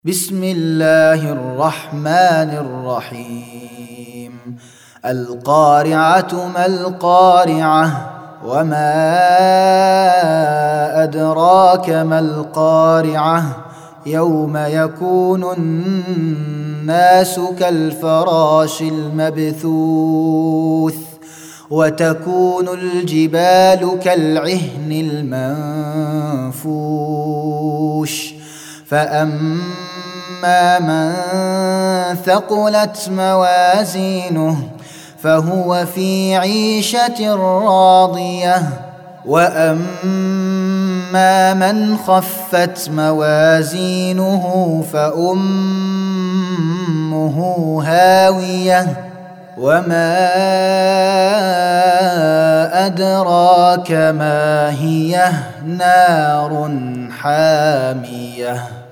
بسم الله الرحمن الرحيم القارعة ما القارعة وما أدراك ما القارعة يوم يكون الناس كالفراش المبثوث وتكون الجبال كالعهن المنفوش فأما من ثقلت موازينه فهو في عيشة راضية وأما من خفت موازينه فأمه هاوية وما أدراك ما هي نار حامية.